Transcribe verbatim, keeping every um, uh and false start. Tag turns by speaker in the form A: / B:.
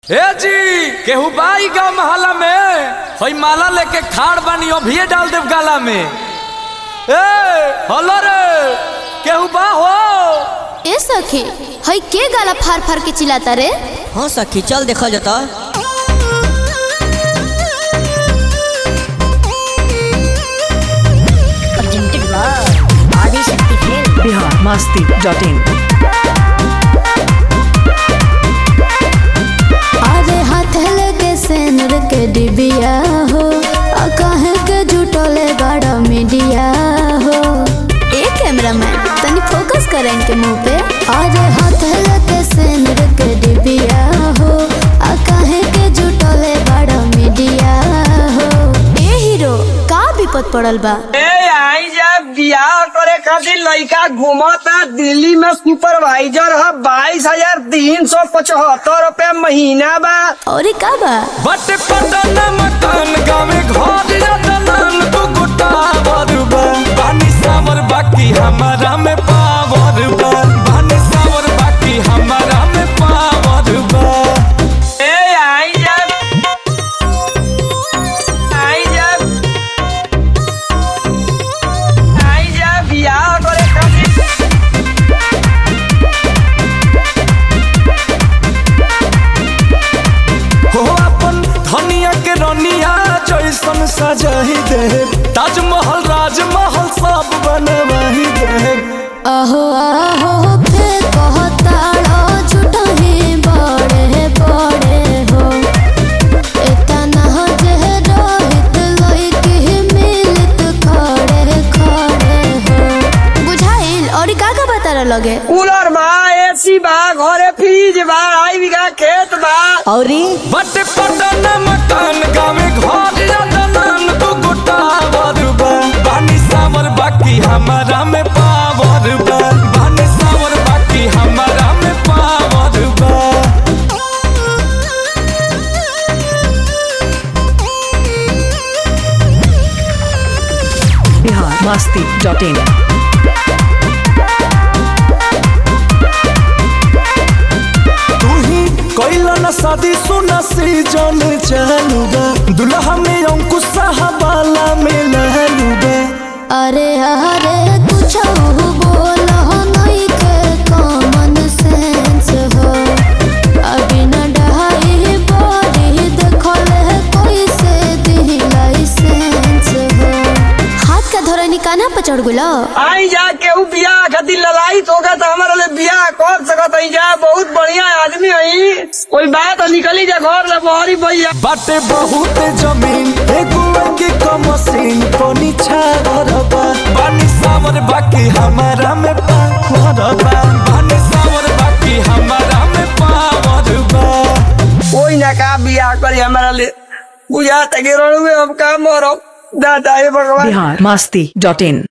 A: ए जी केहू बाई गाँव महला में हई माला लेके खाड़ बानी अभिये डाल देव गाला में। ए हलो रे केहू बा हो।
B: ए सखी हई के गाला फार फार के चिल्लाता रे।
C: हाँ सखी चल देखा जाता।
D: Bihar Masti dot in.
B: अरे हाथ लगे सेनर के डिबिया हो आ कहे के जुटले बड़ा मीडिया हो। ए कैमरामैन तनी फोकस कर इनके मुंह पे। अरे हाथ लगे सेनर के डिबिया हो आ कहे के जुटले बड़ा मीडिया हो। ए हीरो का विपद पड़ल बा।
E: ए आई जब बियाह करे खातिर लड़का घूमता दिल्ली में सुपरवाइजर है बाईस हजार तीन सौ पचहत्तर रूपए महीना बा।
B: और का बा
A: बट पटना मकान गाँव घर रतनान तू गुटा बरुबा बानी सावर बाकी हमारा में पावर बा बानी सावर बाकी हमारा में पावर बा।
E: ए आई जब आई जब आई जब बियाह करे खातिर
A: हो अपन धनिया के रनिया जैसन सजाही दे ताजमहल राजमहल सब बनवाही दे।
B: आहो आहो फिर कहताड़ा झूठा ही बड़े बड़े हो। इतना जे रोहित लइकी मिलत खड़े खड़े हो। बुझाइल और का का बता लगे।
E: कूलर बा एसी बा घरे फ्रिज बा आई बीघा खेत बा।
C: औरी
A: बट पटना मकान गाँव घर रतनान तू गुटा बरुबा बानी सावर बाकी हमारा में पावर बा बानी सावर बाकी हमारा में पावर बा।
D: Bihar Masti dot in.
A: तू ही कैला न शादी सुना सीजन चालू बा दुल्हा में अंकुश साहबाला में लहलू बा।
B: अरे अरे कुछ बोलो नहीं के कॉमन सेंस हो। अभी न डहाई बॉडी देखले कोई से दी लाइसेंस हो। हाथ का धोरा निकाना पर चढ़ गुलो।
E: आई जा केहू बियाह खातिर लड़ाई होगा तो हमारे लिए बियाह कर सकत है जा बहुत बढ़िया आदमी है। कोई बात निकली जा घर ले बहरी भैया
A: बाटे बहुत जमीन एगो के कमसीन पानी छावर बा बानी सावर बाकी हमारा में पावर बा बानी सावर बाकी हमारा में पावर बा।
E: कोई ना का बियाह करी हमारा लिए बुझा तक में हम काम मरो दादा हे भगवान।
D: बिहार मस्ती डॉट इन।